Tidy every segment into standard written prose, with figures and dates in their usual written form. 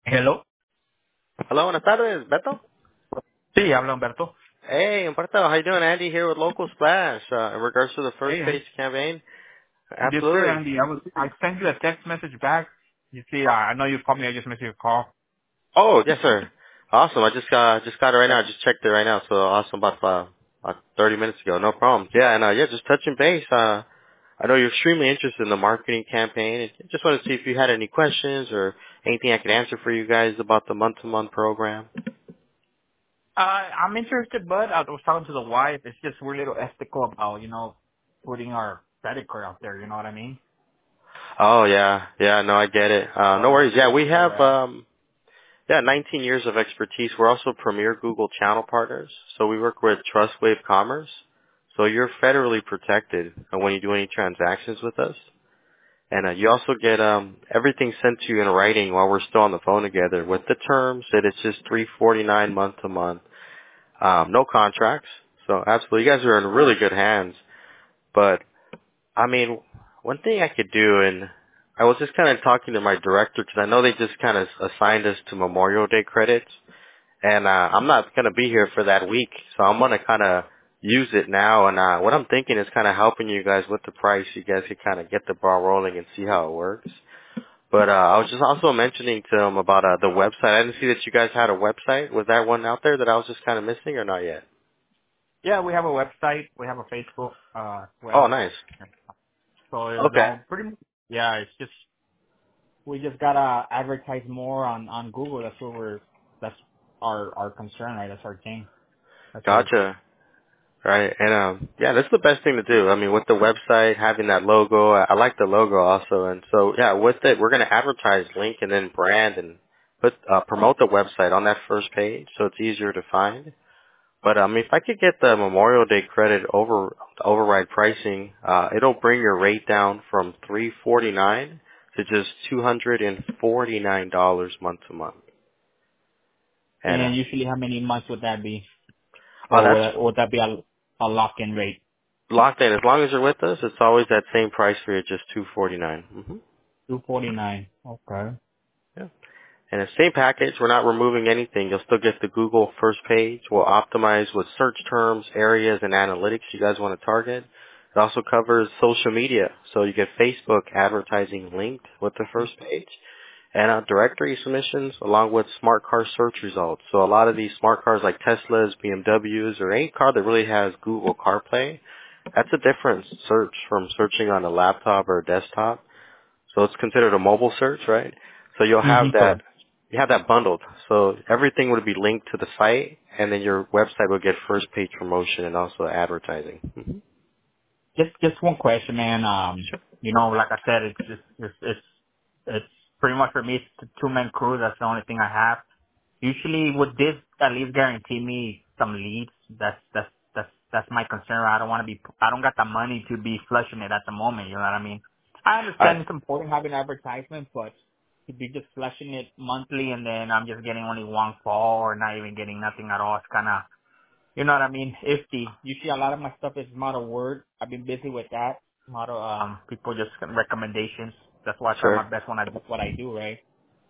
Hello. Hello, buenas tardes, Beto. Sí, habla Humberto. Hey, Humberto, how you doing? Andy here with Local Splash in regards to the first Hey, page campaign. yes, sir, Absolutely. Andy. I sent you a text message back. You see, I know you called me. I just missed your call. Oh, yes, sir. Awesome. I just got it right now. I just checked it right now. So awesome. About 30 minutes ago. No problem. Yeah, and yeah, just touching base. I know you're extremely interested in the marketing campaign. And just wanted to see if you had any questions or anything I could answer for you guys about the month-to-month program. I'm interested, but I was talking to the wife. It's just we're a little ethical about, putting our credit card out there. You know what I mean? Oh yeah, yeah. No, I get it. No So worries. Yeah, that's we where have we're at. 19 years of expertise. We're also premier Google channel partners. So we work with TrustWave Commerce. So you're federally protected when you do any transactions with us. And you also get everything sent to you in writing while we're still on the phone together with the terms that it's just $349 month to month. No contracts. So absolutely, you guys are in really good hands. But I mean, one thing I could do, and I was just kind of talking to my director because I know they just kind of assigned us to Memorial Day credits. And I'm not going to be here for that week, so I'm going to kind of use it now. And what I'm thinking is kind of helping you guys with the price. You guys can kind of get the ball rolling and see how it works. But I was just also mentioning to him about the website. I didn't see that you guys had a website. Was that one out there that I was just kind of missing or not yet? Yeah, we have a website. We have a Facebook. Oh, Well, nice. so Okay. pretty much. Yeah, it's just we just gotta advertise more on Google. That's our concern, right? That's our thing. That's our Gotcha. Right. And yeah, that's the best thing to do. I mean, with the website, having that logo, I like the logo also. And so yeah, with it, we're going to advertise, link, and then brand and put promote the website on that first page so it's easier to find. But if I could get the Memorial Day credit override pricing, it'll bring your rate down from $349 to just $249 month to month. And And usually how many months would that be? oh, Or that's would that be a lock-in rate? locked in. As long as you're with us, it's always that same price for you, just $249. $249. Okay. Yeah. And the same package, we're not removing anything. You'll still get the Google first page. We'll optimize with search terms, areas, and analytics you guys want to target. It also covers social media. So you get Facebook advertising linked with the first page. And directory submissions along with smart car search results. So a lot of these smart cars like Teslas, BMWs, or any car that really has Google CarPlay, that's a different search from searching on a laptop or a desktop. So it's considered a mobile search, right? So you'll have that, Correct. you have that bundled. So everything would be linked to the site, and then your website will get first page promotion and also advertising. Just one question, man. Like I said, it's pretty much for me, it's a two-man crew. That's the only thing I have. Usually, would this at least guarantee me some leads? That's my concern. I don't got the money to be flushing it at the moment. You know what I mean? I I, understand it's important having advertisement, but to be just flushing it monthly and then I'm just getting only one call or not even getting nothing at all, it's kind of, you know what I mean? Iffy. You see, a lot of my stuff is model word. I've been busy with that. Model, people just recommendations. That's why I try sure. my best when I do what I do, right?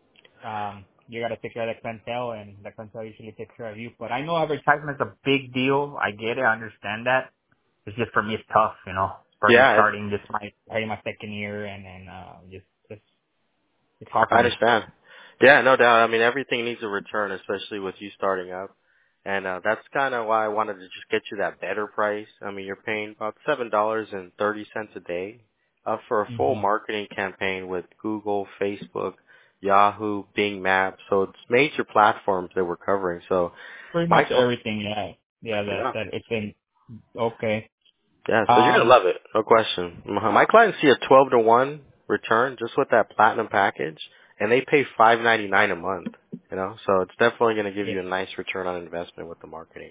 You got to take care of the clientele, and the clientele usually takes care of you. But I know advertisement is a big deal. I get it. I understand that. It's just for me, it's tough, for me Yeah, starting this my second year, and just it's hard I for me. understand. Yeah, no doubt. I mean, everything needs a return, especially with you starting up. And that's kind of why I wanted to just get you that better price. I mean, you're paying about $7.30 a day for a full hmm marketing campaign with Google, Facebook, Yahoo, Bing Maps. So it's major platforms that we're covering. So Pretty my much cl- everything, yeah, yeah. yeah, That it's been okay. yeah. So you're gonna Um, love it, no question. My clients see a 12-to-1 return just with that platinum package, and they pay $5.99 a month. You know, so it's definitely gonna give yeah. you a nice return on investment with the marketing.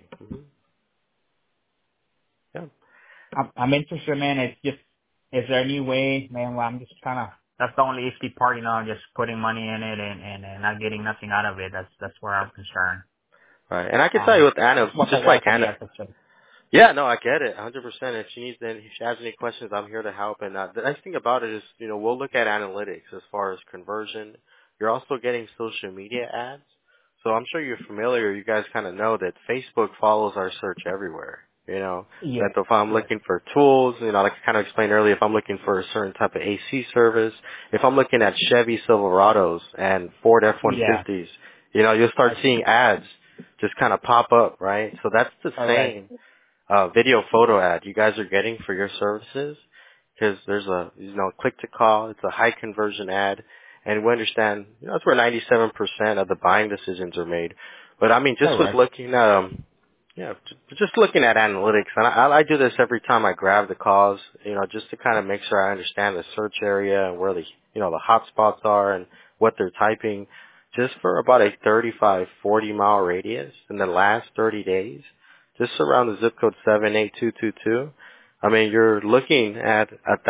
Yeah. I'm interested, man. It's just, is there any way, man? Well, I'm just kind of. That's the only iffy part, I'm just putting money in it and not getting nothing out of it. That's where I'm concerned. Right. And I can tell you with Anna, That's what the just like wife and me Anna. are concerned. Yeah, no, I get it, 100%. If she needs, if she has any questions, I'm here to help. And the nice thing about it is, we'll look at analytics as far as conversion, you're also getting social media ads. So I'm sure you're familiar, you guys kind of know that Facebook follows our search everywhere. You know, that Yes. if I'm Yes. looking for tools, you know, like I kind of explained earlier, if I'm looking for a certain type of AC service, if I'm looking at Chevy Silverados and Ford Yeah. F-150s, you know, you'll start I see. seeing ads just kind of pop up, right? So that's the All right. same video photo ad you guys are getting for your services, because there's a, you know, click to call. It's a high conversion ad, and we understand, you know, that's where 97% of the buying decisions are made. But I mean, All just with right. looking at yeah, just looking at analytics, and I do this every time I grab the calls, you know, just to kind of make sure I understand the search area and where the, you know, the hot spots are and what they're typing, just for about a 35, 40 mile radius in the last 30 days, just around the zip code 78222. I mean, you're looking at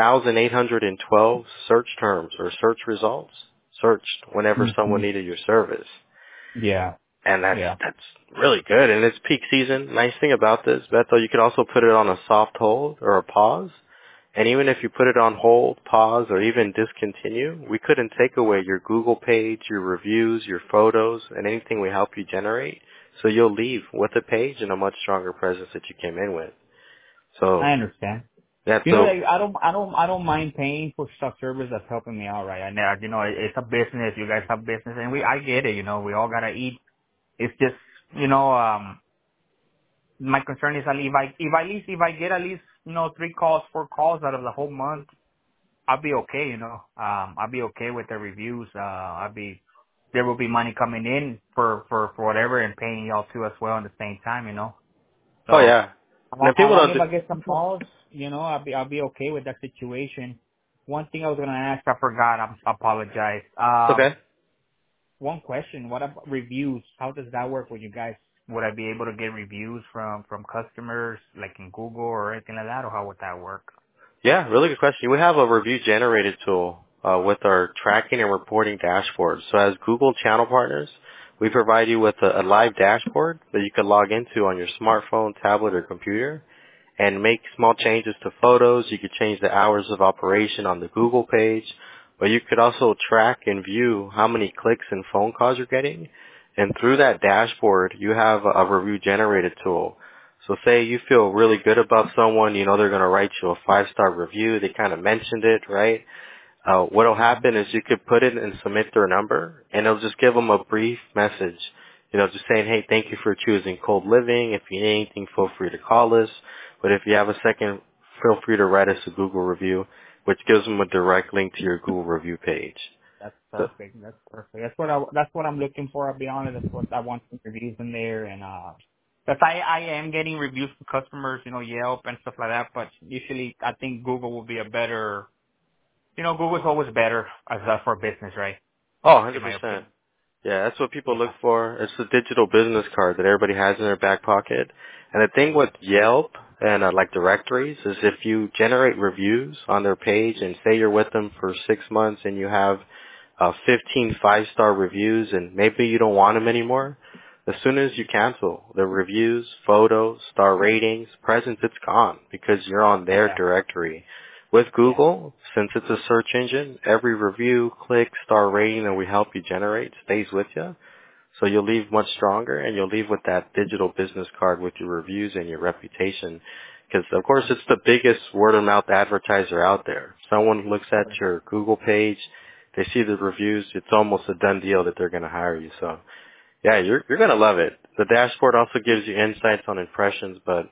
1,812 search terms or search results searched whenever Hmm. someone needed your service. Yeah. And Yeah. that's really good. And it's peak season. Nice thing about this, Beto, you could also put it on a soft hold or a pause. And even if you put it on hold, pause, or even discontinue, we couldn't take away your Google page, your reviews, your photos, and anything we help you generate. So you'll leave with a page and a much stronger presence that you came in with. I So, understand. yeah, You know, so, like, I don't mind paying for stuff service that's helping me out, right? I know, you know, it's a business. You guys have business, and I get it. You know, we all gotta eat. It's just, you know, my concern is that if I get at least, you know, 3 calls, 4 calls out of the whole month, I'll be okay. You know, I'll be okay with the reviews. There will be money coming in for whatever and paying y'all too as well at the same time. You know, oh so. yeah. And if As people long don't, as I get some calls, you know, I'll be okay with that situation. One thing I was gonna ask, I forgot. I apologize. okay. One question: what about reviews? How does that work with you guys? Would I be able to get reviews from customers, like in Google or anything like that, or how would that work? Yeah, really good question. We have a review generated tool with our tracking and reporting dashboard. So as Google channel partners, we provide you with a live dashboard that you can log into on your smartphone, tablet, or computer and make small changes to photos. You could change the hours of operation on the Google page, but you could also track and view how many clicks and phone calls you're getting. And through that dashboard, you have a review generated tool. So say you feel really good about someone, you know they're going to write you a 5-star review. They kind of mentioned it, right? What'll Hmm. happen is you could put it and submit their number, and it'll just give them a brief message, you know, just saying, hey, thank you for choosing Cold Living. If you need anything, feel free to call us. But if you have a second, feel free to write us a Google review, which gives them a direct link to your Google review page. That's So, perfect. That's perfect. That's what I'm looking for. I'll be honest. That's what I want, some reviews in there, and because I am getting reviews from customers, you know, Yelp and stuff like that. But usually, I think Google will be a better. You know, Google's always better as for business, right? oh, In my 100%. opinion. Yeah, that's what people look Yeah. for. It's the digital business card that everybody has in their back pocket. And the thing with Yelp and like directories is if you generate reviews on their page and say you're with them for 6 months and you have 15 5-star reviews and maybe you don't want them anymore, as soon as you cancel the reviews, photos, star ratings, presence, it's gone because you're on their Yeah. directory. With Yeah. Google, since it's a search engine, every review, click, star rating that we help you generate stays with you. So you'll leave much stronger and you'll leave with that digital business card with your reviews and your reputation. Because of course it's the biggest word of mouth advertiser out there. Someone looks at Right. your Google page, they see the reviews, it's almost a done deal that they're going to hire you. So yeah, you're going to love it. The dashboard also gives you insights on impressions, but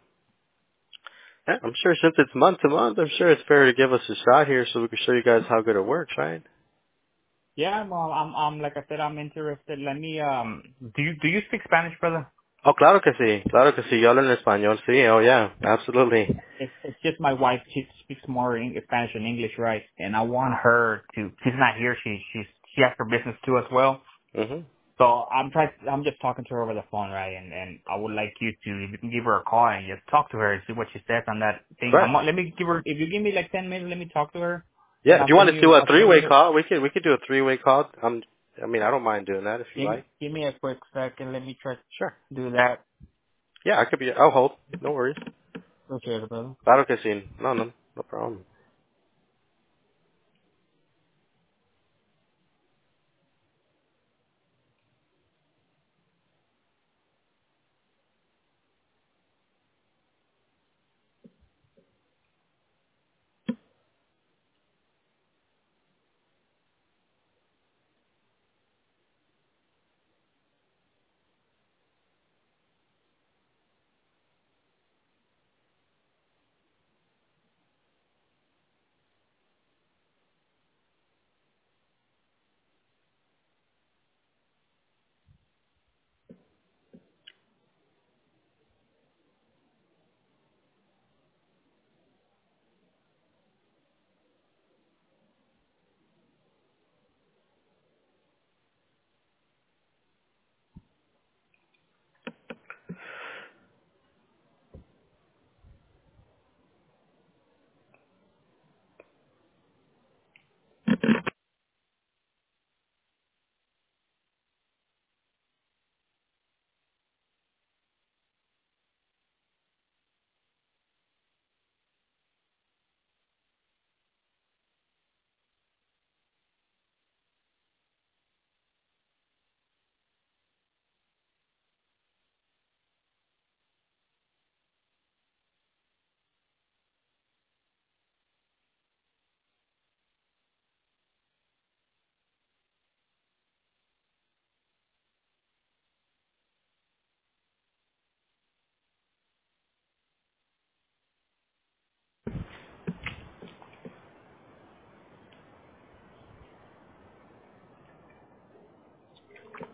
yeah, I'm sure since it's month to month, I'm sure it's fair to give us a shot here so we can show you guys how good it works, right? Yeah, well, I'm like I said, I'm interested. Let me, do you speak Spanish, brother? Oh, claro que sí. Claro que sí. Yo hablo en español. Sí. Oh, yeah. Absolutely. It's just my wife. She speaks more Spanish and English, right? And I want her to. She's not here. She has her business too as well. Mhm. So I'm just talking to her over the phone, right? And I would like you to, if you can give her a call and just talk to her and see what she says on that thing. Right. Let me give her. If you give me like 10 minutes, let me talk to her, Yeah. and If you want to do a I'll send three-way you. call, we could do a three-way call. I mean, I don't mind doing that if you like. Give me a quick second. Let me try to Sure. do that. Yeah, I could be. I'll hold. No worries. Okay, brother. Claro que sí. No problem.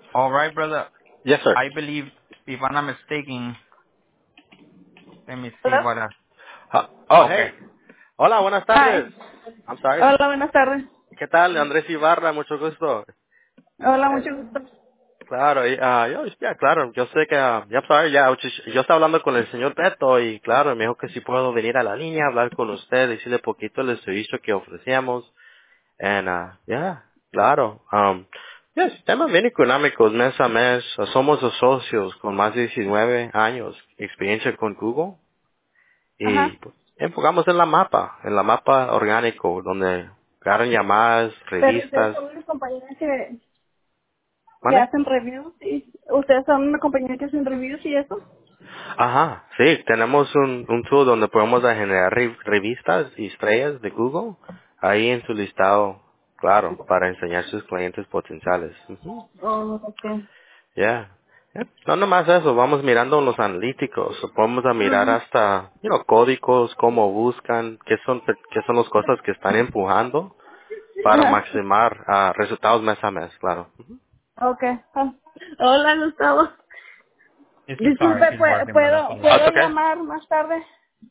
All right, brother. Yes, sir. I believe, if I'm not mistaken, let me see Hola. what. Oh, Okay. hey. Hola, buenas Hi. tardes. I'm sorry. Hola, buenas tardes. ¿Qué tal? Andrés Ibarra, mucho gusto. Hola, Eh, mucho gusto. claro, ya, claro, yo sé que, ya sabes, yo estaba hablando con el señor Beto y claro, me dijo que si puedo venir a la línea, hablar con usted, decirle poquito el servicio que ofrecíamos. And, claro, temas bien económicos mes a mes. Somos los socios con más de 19 años, experiencia con Google y Ajá. pues, enfocamos en la mapa orgánico, donde agarran llamadas, Pero ustedes revistas, son una compañía que ¿vale? hacen reviews y ustedes son una compañía que hacen reviews y eso. Ajá, sí, tenemos un tool donde podemos generar revistas y estrellas de Google ahí en su listado, claro, para enseñar a sus clientes potenciales. Ujú. Oh, okay. Ya. No nomás eso, vamos mirando los analíticos, podemos a mirar Ujú. hasta, códigos, cómo buscan, qué son las cosas que están empujando para Ajá. maximar resultados mes a mes, claro. Okay. Ah. Hola, Gustavo. It's the car. Disculpe, She's working, brother. ¿puedo, That's puedo okay. llamar más tarde?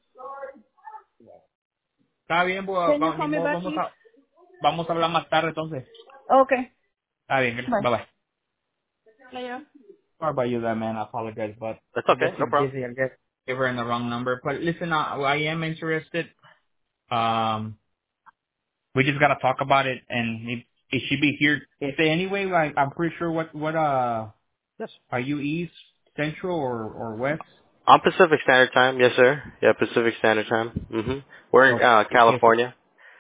Está bien, Can you ni call me modo, back, please? vamos a hablar más tarde entonces. Okay. Está bien, Bye. bye bye. Bye. Sorry about you there, man. I apologize, but That's I guess okay, no she's problem. busy. I guess give her in the wrong number. But listen, I am interested. Um, we just gotta talk about it, and it should be here. If anyway, like I'm pretty sure what Yes. are you East, Central, or West? On Pacific Standard Time, yes sir. Yeah, Pacific Standard Time. We're in Okay, California.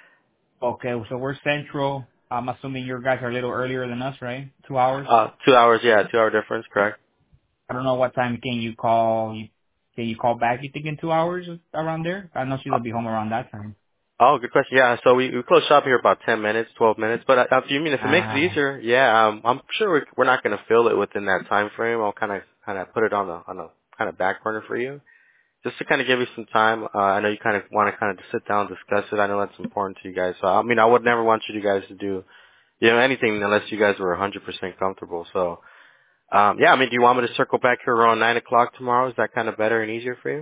so we're Central. I'm assuming your guys are a little earlier than us, right? 2 hours. 2 hours, yeah, 2 hour difference, correct. I don't know what time can you call. Can you call back? You think in 2 hours around there? I know she'll be home around that time. Oh, good question. Yeah, so we close shop here about 10 minutes, 12 minutes. But if it makes it Ah, easier, yeah, I'm sure we're not going to fill it within that time frame. I'll kind of put it on a kind of back burner for you, just to kind of give you some time. I know you kind of want to kind of just sit down and discuss it. I know that's important to you guys. So I mean, I would never want you guys to do anything unless you guys were 100% comfortable. So yeah, I mean, do you want me to circle back here around 9 o'clock tomorrow? Is that kind of better and easier for you?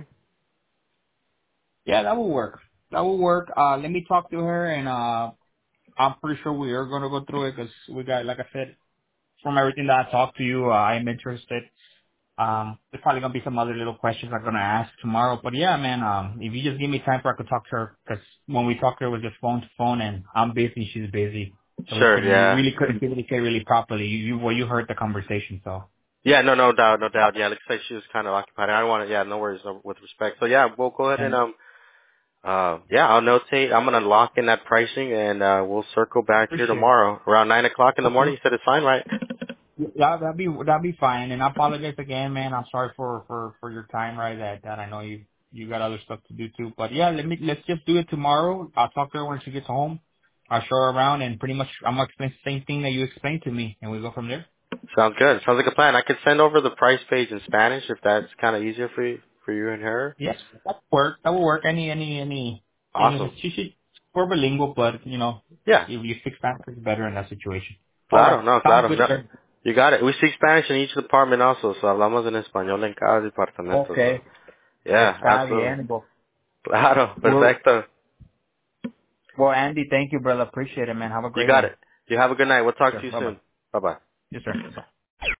yeah, that will work. That will work. Let me talk to her, and I'm pretty sure we are gonna go through it because we got, like I said, from everything that I talked to you, I'm interested. There's probably gonna be some other little questions I'm gonna ask tomorrow, but yeah, man. If you just give me time for I could talk to her, because when we talked to her, it was just phone to phone, and I'm busy, she's busy, so Sure. we Yeah. really couldn't communicate really properly. You heard the conversation, so Yeah, no doubt, no doubt. Yeah, looks like she was kind of occupied. I don't want to. Yeah, no worries, with respect. So yeah, we'll go ahead and and yeah, I'll notate. I'm gonna lock in that pricing, and we'll circle back here appreciate it. tomorrow around 9 o'clock in the Okay. morning. You said it's fine, right? Yeah, that'd be fine. And I apologize again, man. I'm sorry for your time, right? That I know you got other stuff to do too. But yeah, let's just do it tomorrow. I'll talk to her when she gets home. I'll show her around, and pretty much I'm gonna explain the same thing that you explained to me, and we go from there. Sounds good. Sounds like a plan. I could send over the price page in Spanish if that's kind of easier for you and her. Yes, that will work. That will work. Awesome. She should we're bilingual, but Yeah. if you speak Spanish, it's better in that situation. All right, Claro, no, sounds claro. good, No, sir. you got it. We speak Spanish in each department also, so hablamos en español en cada departamento. So Okay, yeah, está absolutely. bien. Well, Claro, well, perfecto. well, Andy, thank you, brother. Appreciate it, man. Have a You great got one. it. You have a good night. We'll talk to Sure. you Bye bye. soon. Bye bye. Yes, sir. Bye.